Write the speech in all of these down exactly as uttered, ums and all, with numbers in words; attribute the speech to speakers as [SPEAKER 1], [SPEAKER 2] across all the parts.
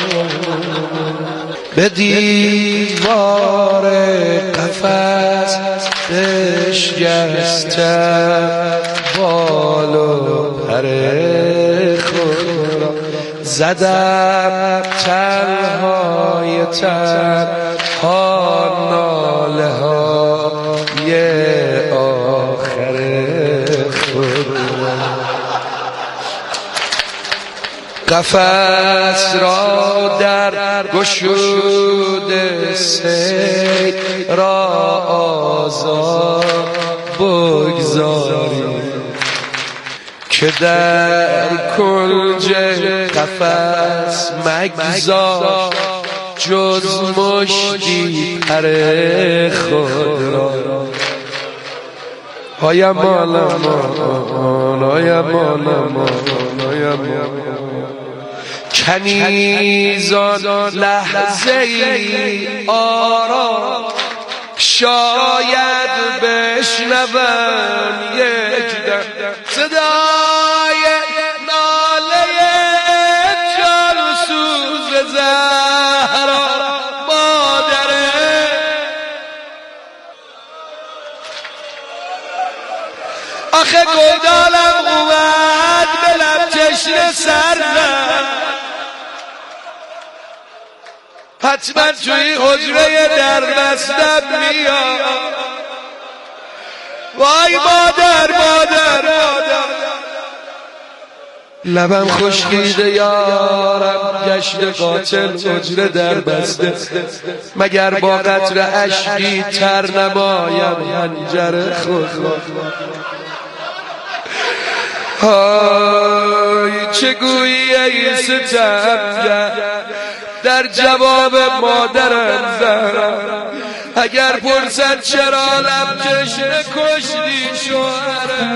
[SPEAKER 1] به دیوار قفس بشکستم بال و پر خود را، زدم تنهای تنها ناله های آخر خود را. قفس را در گشوده سید را آزاد بگذاری، که در کنج قفس مگذار جز مشتی پر خود را. های مال مان، های مال مان، های مال کنیزان لحظه ای آرام، شاید بشنوم یک دم صدای ناله جانسوز زهرا مادره. آخه گلدانم اومد به لب چشم سرم، حتما توی حجره در بستم میاد. وای مادر مادر مادر، لبم خشکیده یارم، گشت قاتل حجره در بسته، مگر با قطره اشکی تر نمایم حنجر خود. های چه گویی ای ستمگر در جواب مادرم زهرا، اگر پرسد چرا لب چشم کشتی شوهرم.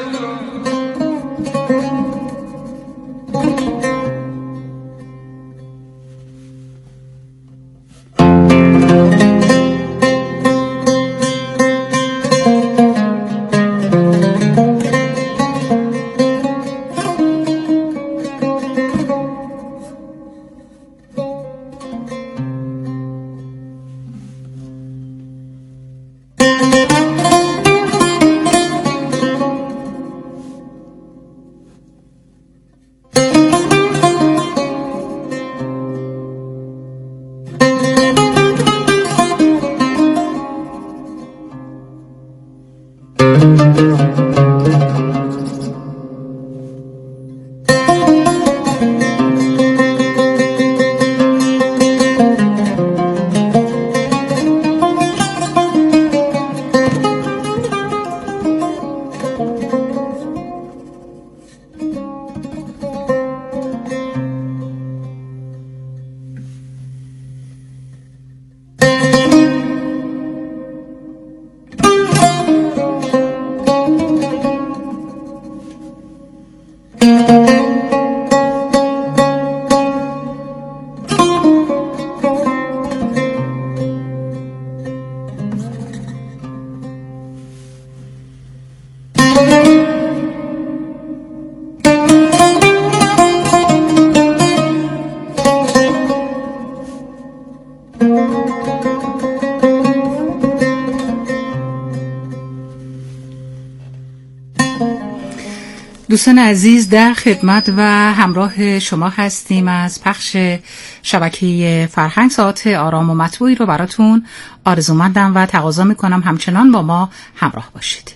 [SPEAKER 2] دوستان عزیز، در خدمت و همراه شما هستیم از پخش شبکه فرهنگ. ساعت آرام و مطبوعی رو براتون آرزومندم و تقاضا میکنم همچنان با ما همراه باشید.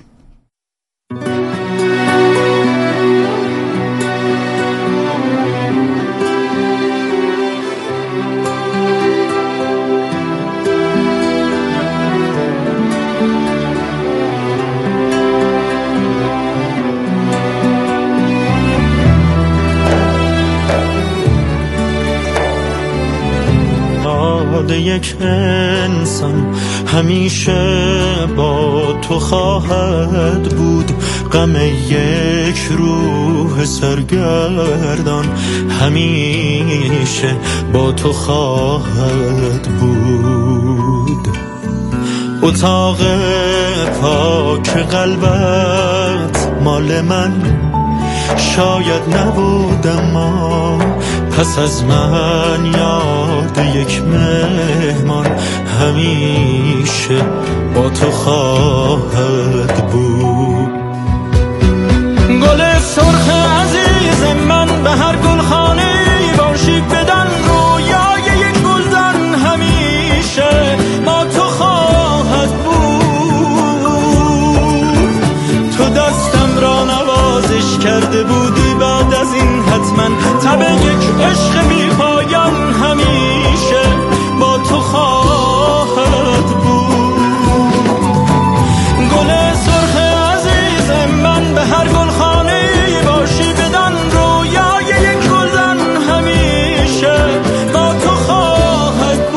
[SPEAKER 3] یک انسان همیشه با تو خواهد بود، غم یک روح سرگردان همیشه با تو خواهد بود. اتاق پاک قلبت مال من شاید نبود، اما پس از من یاد یک مهمان همیشه با تو خواهد بود. گل سرخ عزیز من به هر گلخانه باشی بدن رویای یک گلدان همیشه با تو خواهد بود. تو دستم را نوازش کرده بودی، بعد از این حتما تب یک عشق بی پایان همیشه با تو خواهد بود. گل سرخ عزیز من به هر گلخانه باشی بدن رویای یک گلدان همیشه با تو خواهد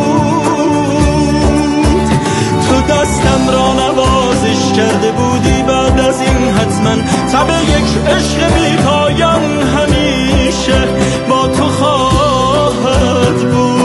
[SPEAKER 3] بود. تو دستم را نوازش کرده بودی، بعد از این حتما تب یک عشق بی پایان همیشه با تو خواهد بود.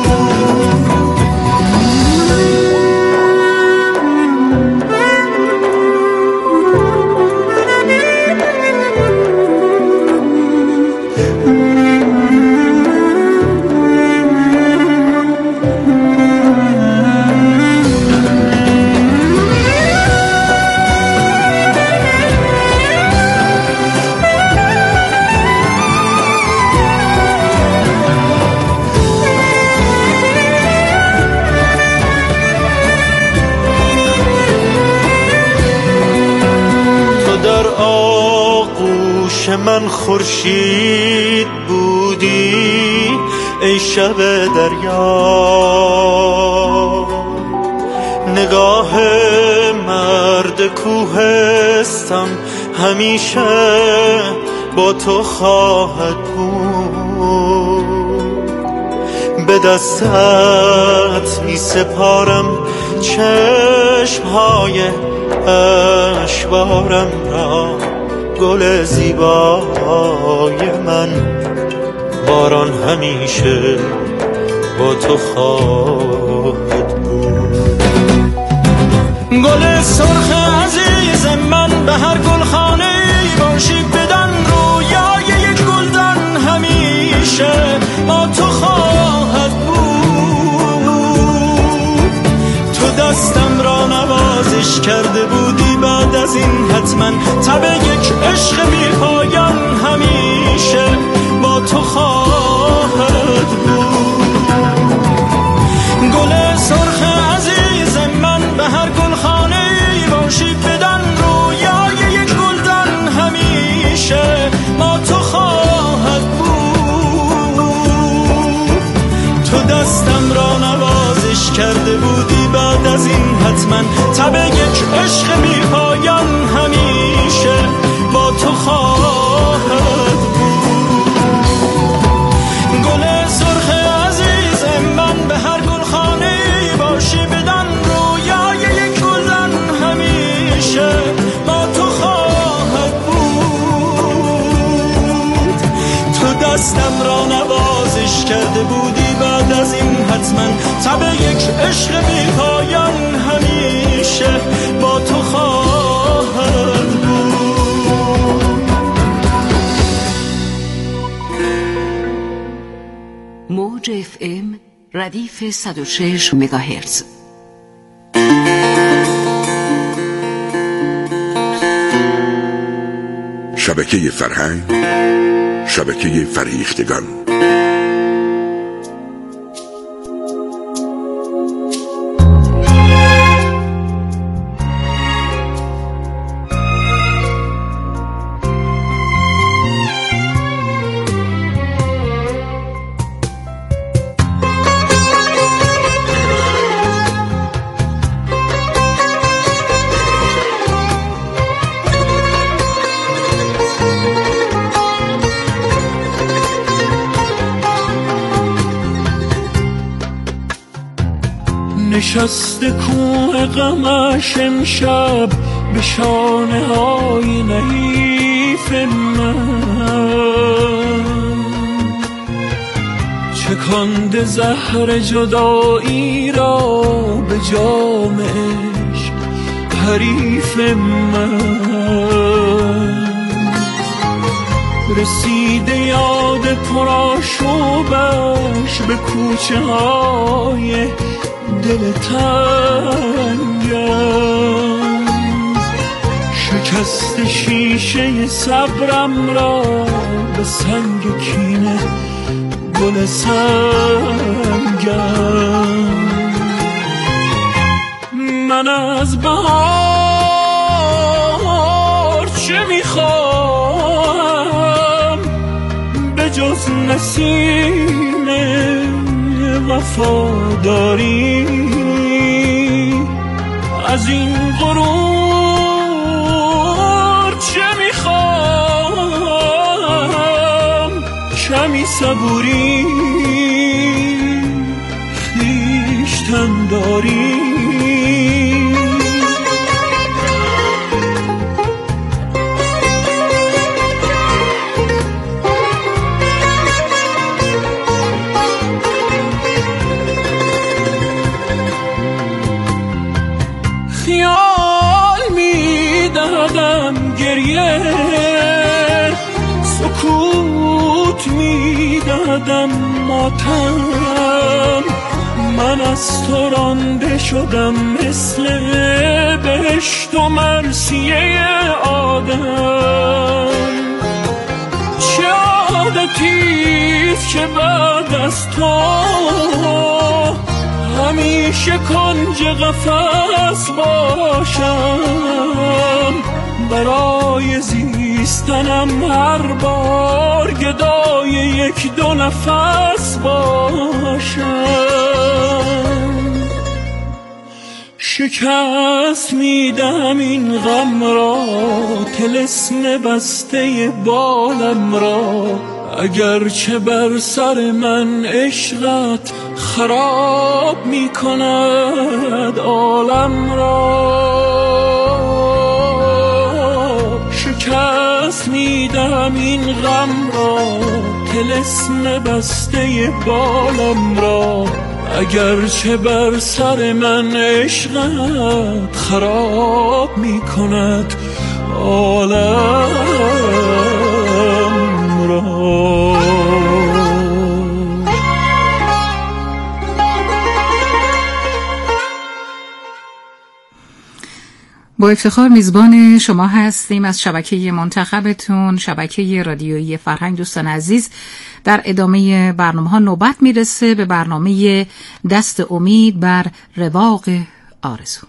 [SPEAKER 3] من خورشید بودی ای شب دریا، نگاه مرد کوهستان همیشه با تو خواهد بود. به دستت می سپارم چشمهای اشوارم را، گل زیبای من باران همیشه با تو خواهد بود. گل سرخ عزیز من به هر گلخانه باشی بدن رویای یک گلدان همیشه با تو خواهد بود. تو دستم را نوازش کرده بودی، بعد از این حتما تب یک عشق بی پایان همیشه با تو خواهد بود. گل سرخ عزیز من به هر گلخانه باشی بدن رویای یک گلدان همیشه با تو خواهد بود. تو دستم را نوازش کرده بودی، بعد از این حتما تب یک عشق بی پایان همیشه با تو خواهد بود. گل سرخ عزیز من به هر گلخانه باشی بدن رویای یک گلدان همیشه با تو خواهد بود. تو دستم را نوازش کرده بودی، بعد از این حتما تب یک عشق بی پایان همیشه با تو خواهد بود.
[SPEAKER 2] موج اف ام ردیف صد و شش مگاهرتز.
[SPEAKER 4] شبکه فرهنگ، شبکه فریختگان.
[SPEAKER 3] نشسته کوه غمش امشب به شانه های نحیف من، چکانده زهر جدایی را به جام عشق حریف من. رسیده یاد پرآشوبش به کوچه های دل تنگم. شکست شیشه صبرم را به سنگ کینه گل سنگم. من از بهار چه میخوام به جز نسیم وفاداری؟ از این غرور چه میخوام؟ کمی صبوری خویشتن داری. خیال میدادم گریه، سکوت میدادم ماتم. من از تو رانده شدم مثل بهشت و مرثیه آدم. چه عادتیست که بعد از تو همیشه کنج قفس باشم. برای زیستنم هر بار گدای یک دو نفس باشم. شکست میدم این غم را، طلسم بسته بالم را، اگرچه بر سر من عشقت خراب می کند عالم را. شکست میدم این غم را، طلسم بسته بالم را، اگرچه بر سر من عشقت خراب می کند عالم را.
[SPEAKER 2] با افتخار میزبان شما هستیم از شبکه منتخبتون، شبکه رادیویی فرهنگ. دوستان عزیز، در ادامه برنامه ها نوبت میرسه به برنامه دست امید بر رواق آرزو.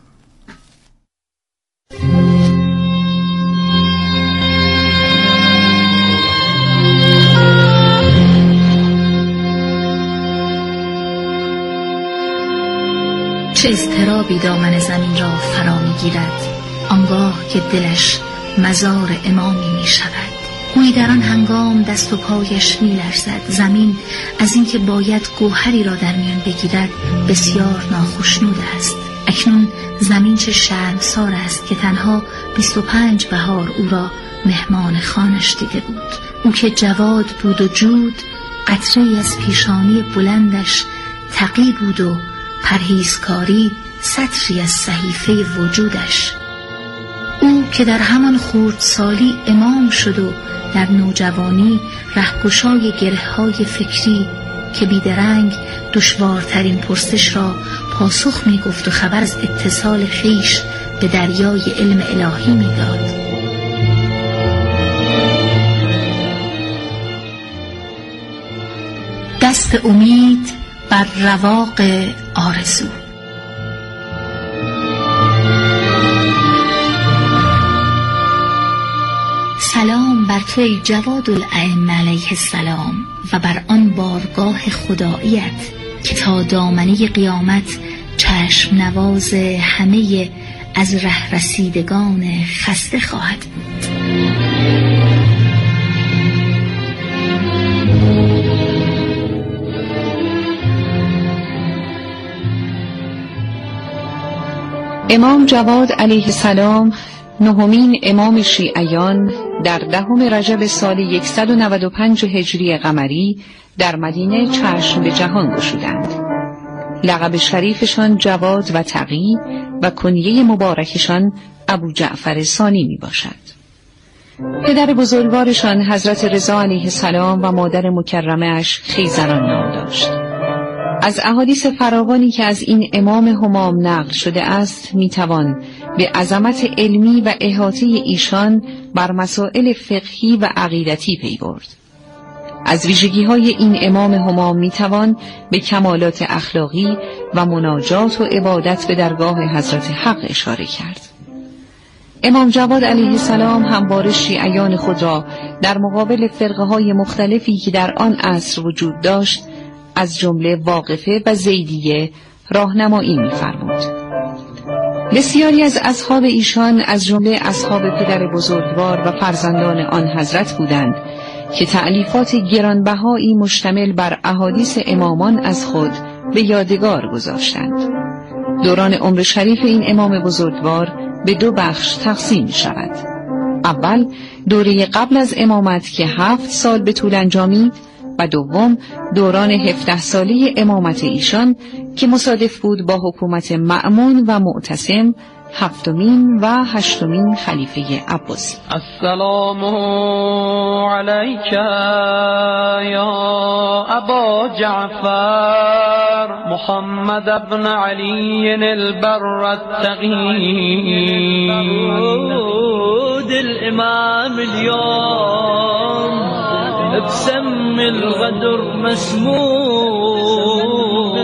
[SPEAKER 5] چه اضطرابی دامن زمین را فرا میگیرد آنگاه که دلش مزار امامی می شود. گویی در آن هنگام دست و پایش می لرزد. زمین از اینکه باید گوهری را در میان بگیرد بسیار ناخشنود است. اکنون زمین چه شرمسار است که تنها بیست و پنج بهار او را مهمان خانش دیده بود. او که جواد بود و جود، قطره از پیشانی بلندش تقی بود و پرهیزکاری سطری از صحیفه وجودش. او که در همان خردسالی امام شد و در نوجوانی رهگشای گره‌های فکری که بیدرنگ دشوارترین پرسش را پاسخ می گفت و خبر از اتصال خویش به دریای علم الهی می داد. دست امید بر رواق آرزو. سلام بر تو ای جواد الائمه علیه السلام و بر آن بارگاه خداییت که تا دامنه قیامت چشم نواز همه از ره رسیدگان خسته خواهد بود.
[SPEAKER 6] امام جواد علیه السلام نهمین امام شیعیان در دهم رجب سال صد و نود و پنج هجری قمری در مدینه چشم به جهان گشودند. لقب شریفشان جواد و تقی و کنیه مبارکشان ابو جعفر ثانی می باشد. پدر بزرگوارشان حضرت رضا علیه السلام و مادر مکرمه اش خیزران نام داشت. از احادیث فراوانی که از این امام همام نقل شده است میتوان به عظمت علمی و احاطه ایشان بر مسائل فقهی و عقیدتی پی برد. از ویژگی‌های این امام همام میتوان به کمالات اخلاقی و مناجات و عبادت به درگاه حضرت حق اشاره کرد. امام جواد علیه السلام همواره شیعیان خود را در مقابل فرقه‌های مختلفی که در آن عصر وجود داشت از جمله واقفه و زیدیه راهنمایی می‌فرمود. بسیاری از اصحاب ایشان از جمله اصحاب پدر بزرگوار و فرزندان آن حضرت بودند که تألیفات گرانبهایی مشتمل بر احادیث امامان از خود به یادگار گذاشتند. دوران عمر شریف این امام بزرگوار به دو بخش تقسیم شود. اول دوره قبل از امامت که هفت سال به طول انجامید و دوم دوران هفده ساله امامت ایشان که مصادف بود با حکومت مأمون و معتصم هفتمین و هشتمین خلیفه عباسی.
[SPEAKER 3] السلام علیک یا ابا جعفر محمد ابن علی البر التقی الامام اليوم ابسم الغدر مسموم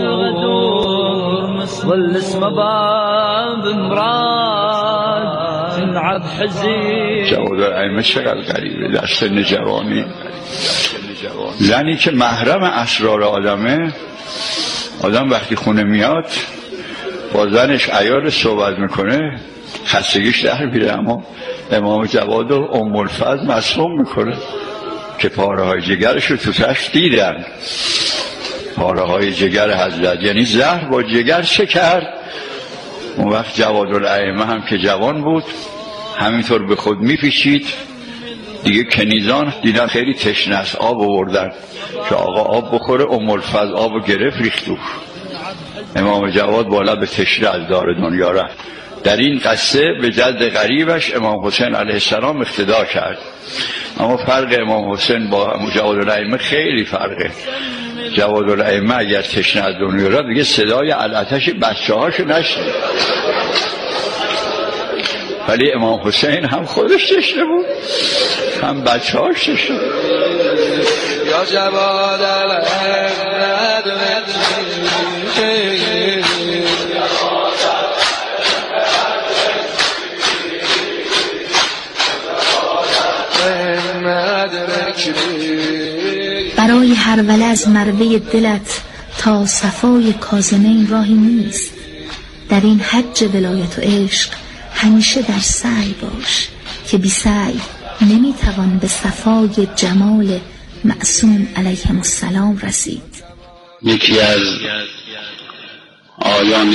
[SPEAKER 3] والاسم باب امراد تنعب حزين.
[SPEAKER 7] جواد الائمه چقدر غریبه در سن جوانی. زنی که محرم اسرار آدمه، آدم وقتی خونه میاد با زنش عیار صحبت میکنه خستگیش در میره، اما امام جواد و ام الفضل مصموم میکنه که پاره های جگرش رو تو تش دیدن. پاره های جگر حضرت یعنی زهر با جگر چه کرد. اون وقت جواد الائمه هم که جوان بود همینطور به خود میپیچید. دیگه کنیزان دیدن خیلی تشنه است، آب آوردن که آقا آب بخوره. ام الفضل آب گرفت ریخت دور. امام جواد بالا به تشنه از دار دنیا رفت. در این قصه به جد غریبش امام حسین علیه السلام اقتدا کرد. اما فرق امام حسین با جواد الائمه خیلی فرقه. جواد الائمه اگر تشنه از دنیا رفت دیگه صدای الاتش بچه هاشو نشنید، ولی امام حسین هم خودش تشنه بود هم بچه هاش تشنه بود.
[SPEAKER 1] یا جواد الائمه
[SPEAKER 5] برای هر وله از مروه دلت تا صفای کاظمین راهی نیست. در این حج ولایت و عشق همیشه در سعی باش که بی سعی نمیتوان به صفای جمال معصوم علیهم السلام رسید.
[SPEAKER 8] یکی از آیان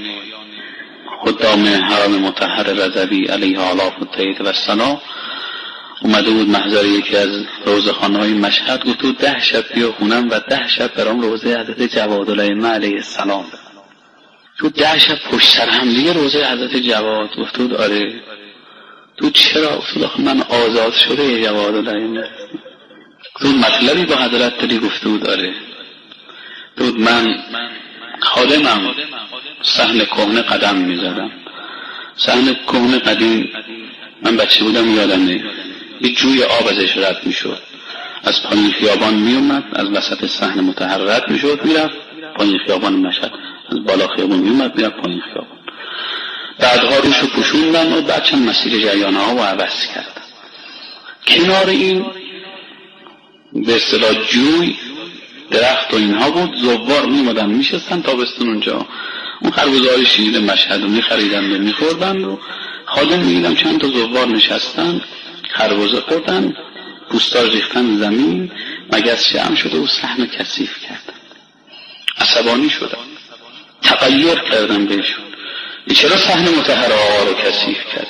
[SPEAKER 8] خدام حرم مطهر رضوی علیه آلاف الطیب و السلام اومده بود محضر یکی از روزخانه های مشهد، گفت تو ده شب بیا خونم و ده شب برام روزه حضرت جواد الائمه علیه السلام. تو ده شب پشت سر هم دیگه روزه حضرت جواد. گفت آره. تو چرا؟ گفت من آزاد شده جواد الائمه. تو مطلبی با حضرت داری؟ گفت آره. تو من خادمم صحن کهنه قدم میزدم. صحن کهنه قدیم من بچه بودم یادمه یه جوی آب ازش رد میشد، از پایین خیابان میومد، از وسط صحن مطهر رد میشد میرفت پایین خیابان مشهد، از بالا خیابان میومد میرفت پایین خیابان. بعدها روشو پوشوندن و بعد چند مسیر جریانه ها و عوض کردن. کنار این به اصطلاح جوی درخت و اینها بود، زوار میمدن میشستن تابستون اونجا. اون خربزه‌های شیر مشهد رو میخریدن و میخوردن و خادم میدیدم چند تا زوار نشستن خربزه خوردن، پوستاش ریختن زمین، مگس شم شده و صحن کثیف کردن. عصبانی شدم، تغییر کردم بهشون، چرا صحن مطهر آقا رو کثیف کردید؟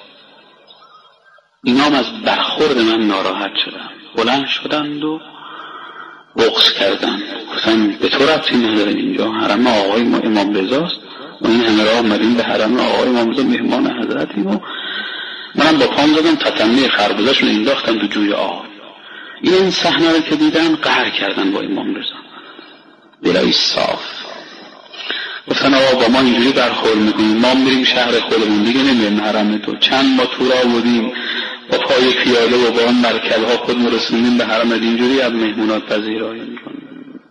[SPEAKER 8] اینا هم از برخورد من ناراحت شدن، بلند شدند و بغض کردن. گفتن به تو ربطی نداره، اینجا حرم آقای ما امام رضاست و این همه راه آمدیم به حرم آقای امام رضا مهمان حضرتیم و منم با پام زدم تتمه خربزه‌شون انداختم تو جوی آب. این صحنه رو که دیدن قهر کردن با امام رضا. دلای صاف گفتن آقا با ما اینجوری برخورد میکنیم، ما میریم شهر خودمون دیگه نمیریم حرم تو. چند ما تو را بودیم با پای پیاده و با اون مرکب‌ها خودمون رسوندیم به حرم، اینجوری از مهمونات پذیرایی میکنیم.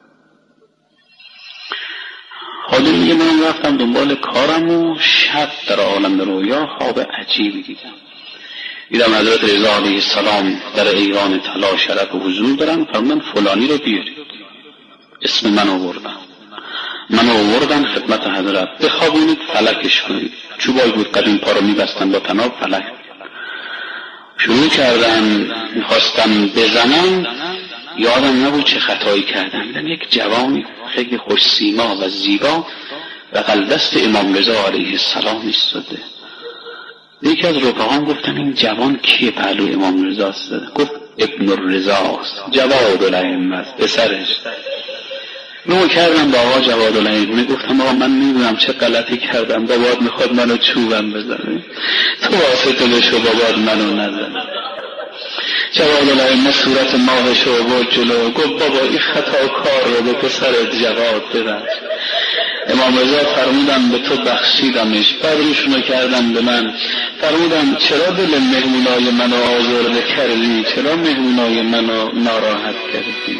[SPEAKER 8] خادم میگه من رفتم دنبال کارم و شب در عالم رویا خواب عجیبی دیدم. دیدم حضرت رضا علیه السلام در ایوان طلا شرف و حضور دارن، فرمودن فلانی رو بیارید. اسم من آوردن، من آوردن خدمت حضرت، بخوابونید فلکش کنید. چوبای بود قدیم پا رو میبستن با طناب فلک. شروع کردن میخواستن بزنن، یادم نبود چه خطایی کردن. دیدم یک جوانی خیلی خوش سیما و زیبا بغل دست امام رضا علیه السلام ایستاده. یکی از رفقان گفتن این جوان کیه پهلو امام رضا ایستاده؟ گفت ابن الرضاست، جواد الائمه است، پسرش. نو کردم با آقا جواد الائمه، گفتم آقا من نمیدونم چه غلطی کردم، بابات میخواد منو چوبم بزنه، تو واسطه بشو بابات منو نزنه. جواد الائمه صورت ماهش رو برد جلو، گفت بابا این خطا کار رو به پسرت جواد ببخش. امام رضا فرمودن به تو بخشیدمش. بعد روشونو کردن به من، فرمودن چرا دل مهمونای منو آزرده کردی، چرا مهمونای منو ناراحت کردی.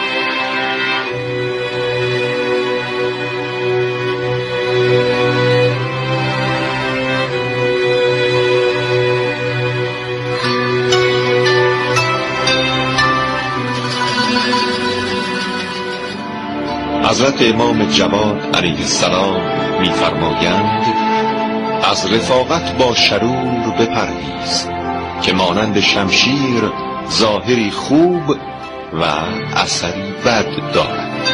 [SPEAKER 9] حضرت امام جواد علیه السلام می‌فرمایند از رفاقت با شرور بپرهیز که مانند شمشیر ظاهری خوب و اثری بد دارد.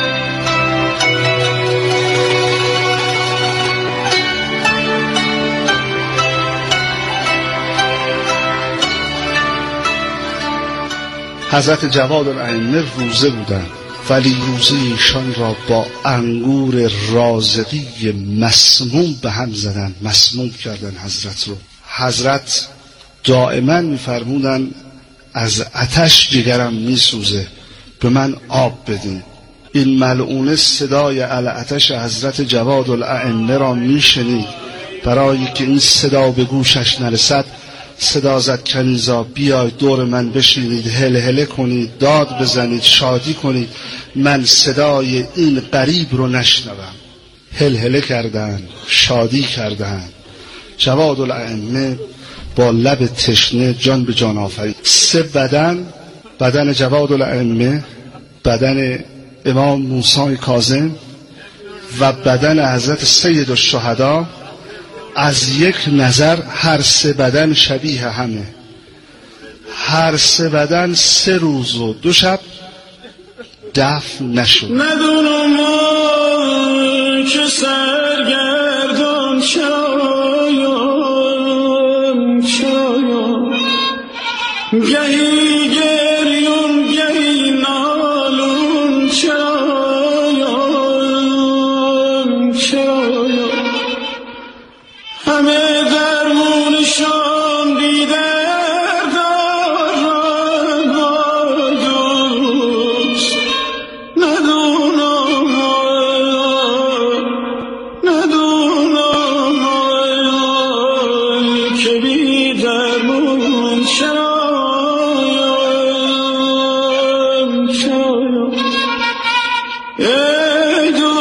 [SPEAKER 10] حضرت جواد الائمه روزه بودند، ولی روزه ایشان را با انگور رازقی مسموم به هم زدن، مسموم کردن حضرت رو. حضرت دائما می‌فرمودن از آتش جگرم میسوزه، به من آب بدین. این ملعونه صدای علی آتش حضرت جواد الائمه را میشنید. برای که این صدا به گوشش نرسد صدا زد کنیزا بیاید دور من بشینید، هله هله کنید، داد بزنید، شادی کنید، من صدای این غریب رو نشنوم. هله هله کردند، شادی کردند. جواد الائمه با لب تشنه جان به جان آفرید. سه بدن، بدن جواد الائمه، بدن امام موسی کاظم و بدن حضرت سید الشهدا، از یک نظر هر سه بدن شبیه همه. هر سه بدن سه روز و دو شب دفن نشد.
[SPEAKER 3] ندونم که سرگردان شایم شایم، گهی گریون گهی نالون شایم شایم، همه درمونشان بیدر دارم دوست. ندونم ندونم که بی درمون شایم شایم. ای دو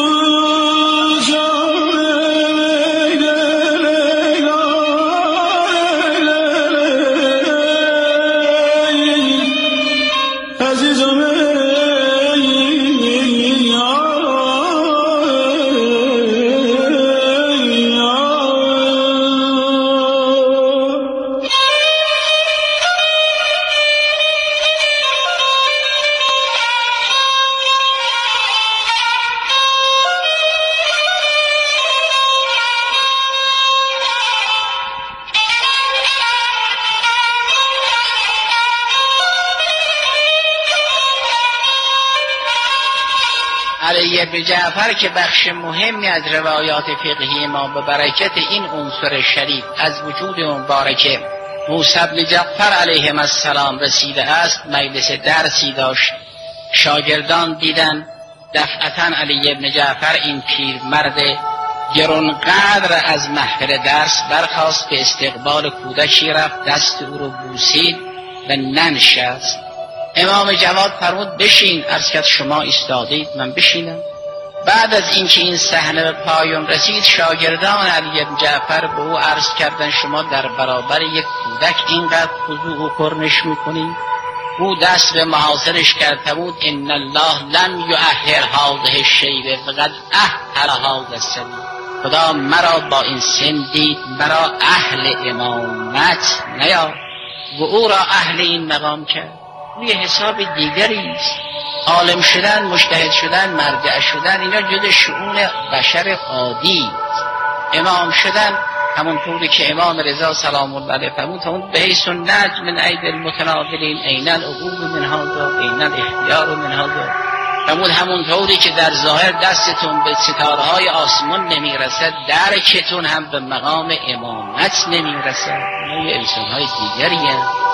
[SPEAKER 11] علی ابن جعفر که بخش مهمی از روایات فقهی ما به برکت این عنصر شریف از وجود مبارکه موسی بن جعفر علیه السلام رسیده است، مجلس درسی داشت، شاگردان دیدن دفعتاً علی بن جعفر این پیرمرد گرانقدر از محفل درس برخاست، به استقبال کودکی رفت، دست او رو بوسید و ننشست. امام جواد فرمود بشین. عرض کرد شما ایستادید من بشینم. بعد از اینکه این صحنه به پایان رسید، شاگردان علی بن جعفر به او عرض کردند شما در برابر یک کودک اینقدر خضوع و کرنش میکنید؟ او دست به محاصرش کرد فرمود ان الله لم یؤهر هذه الشیبه فقد اهل هذا السن. خدا مرا با این سن دید، مرا اهل امامت نیافت و او را اهل این مقام کرد. روی حساب دیگری است. عالم شدن، مجتهد شدن، مرجع شدن، اینا جز شؤون بشر عادی است. امام شدن همونطوری که امام رضا سلام الله علیه فرمود فرمود بحیث النجم من اید المتناولین این العقول من هذا این الاختیار من هذا. فرمود همونطوری که در ظاهر دستتون به ستاره های آسمان نمیرسد، درکتون هم به مقام امامت نمیرسد. اینا یه انسان های دیگری هست.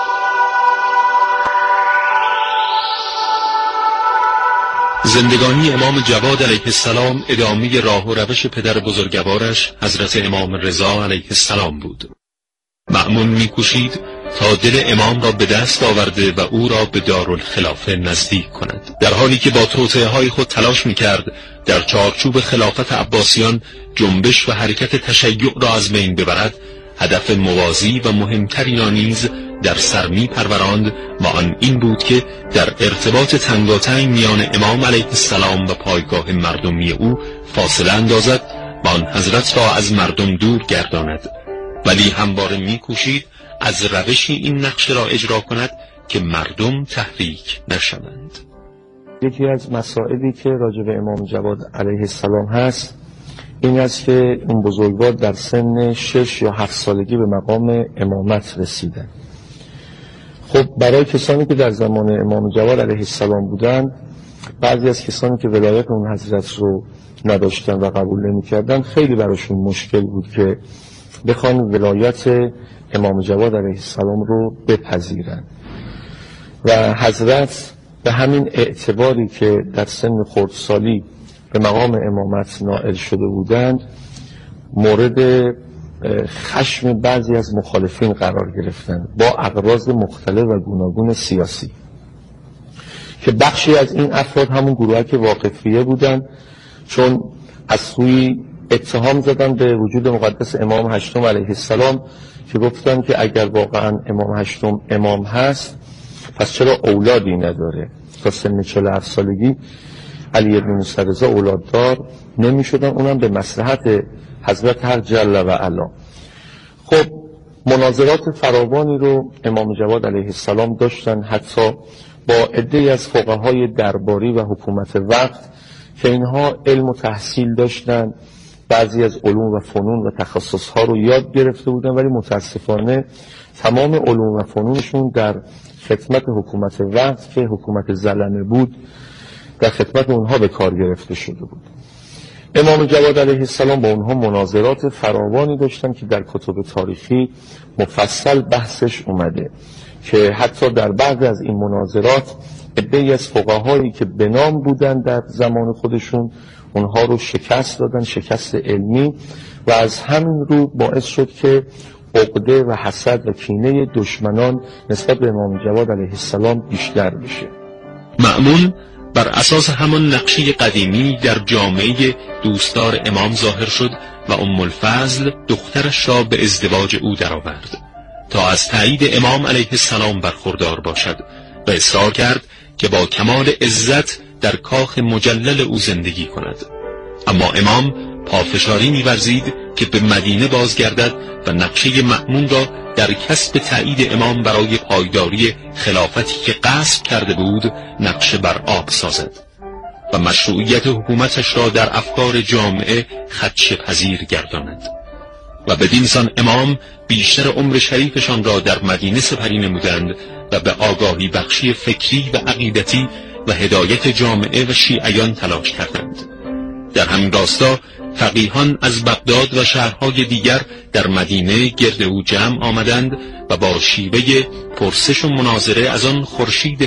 [SPEAKER 9] زندگانی امام جواد علیه السلام ادامه راه و روش پدر بزرگوارش حضرت امام رضا علیه السلام بود. مأمون می‌کوشید تا دل امام را به دست آورده و او را به دارالخلافه نزدیک کند، در حالی که با توطئه‌های خود تلاش می‌کرد در چارچوب خلافت عباسیان جنبش و حرکت تشیع را از بین ببرد. هدف موازی و مهمتری را نیز در سر می پروراند و آن این بود که در ارتباط تنگاتنگ میان امام علیه السلام و پایگاه مردمی او فاصله اندازد و آن حضرت را از مردم دور گرداند، ولی همواره می کوشید از روشی این نقش را اجرا کند که مردم تحریک نشوند.
[SPEAKER 12] یکی از مسائلی که راجع به امام جواد علیه السلام هست این است که اون بزرگوار در سن شش یا هفت سالگی به مقام امامت رسیدن. خب برای کسانی که در زمان امام جواد علیه السلام بودن، بعضی از کسانی که ولایت اون حضرت رو نداشتن و قبول نمی کردن، خیلی براشون مشکل بود که بخوان ولایت امام جواد علیه السلام رو بپذیرن و حضرت به همین اعتباری که در سن خردسالی به مقام امامت نائل شده بودند مورد خشم بعضی از مخالفین قرار گرفتند با اغراض مختلف و گوناگون سیاسی، که بخشی از این افراد همون گروهی که واقفیه بودند، چون از سوی اتهام زدن به وجود مقدس امام هشتم علیه السلام که گفتن که اگر واقعا امام هشتم امام هست پس چرا اولادی نداره؟ تا سن چهل و هفت سالگی علی بن موسی رضا اولاددار نمی شدن، اونم به مصلحت حضرت هر جل و علا. خب مناظرات فراوانی رو امام جواد علیه السلام داشتن، حتی با عده‌ای از فقهای درباری و حکومت وقت که اینها علم و تحصیل داشتن، بعضی از علوم و فنون و تخصصها رو یاد گرفته بودن، ولی متاسفانه تمام علوم و فنونشون در خدمت حکومت وقت که حکومت ظلمه بود در خدمت اونها به کار گرفته شده بود. امام جواد علیه السلام با اونها مناظرات فراوانی داشتن که در کتب تاریخی مفصل بحثش اومده، که حتی در بعض از این مناظرات عده‌ای از فقهایی که به نام بودن در زمان خودشون اونها رو شکست دادن، شکست علمی، و از همین رو باعث شد که عقده و حسد و کینه دشمنان نسبت به امام جواد علیه السلام بیشتر بشه.
[SPEAKER 9] مأمون بر اساس همان نقشه قدیمی در جامعه دوستدار امام ظاهر شد و ام الفضل دخترش را به ازدواج او درآورد تا از تایید امام علیه السلام برخوردار باشد و اصرار کرد که با کمال عزت در کاخ مجلل او زندگی کند. اما امام پافشاری می‌ورزید که به مدینه بازگردد و نقشه مأمون را در کسب تایید امام برای پایداری خلافتی که غصب کرده بود نقشه بر آب سازد و مشروعیت حکومتش را در افکار جامعه خدشه پذیر گرداند و بدین سان امام بیشتر عمر شریفشان را در مدینه سپری نمودند و به آگاهی بخشی فکری و عقیدتی و هدایت جامعه و شیعیان تلاش کردند. در همین راستا فقیهان از بغداد و شهرهای دیگر در مدینه گرد او جمع آمدند و با شیوه پرسش و مناظره از آن خورشید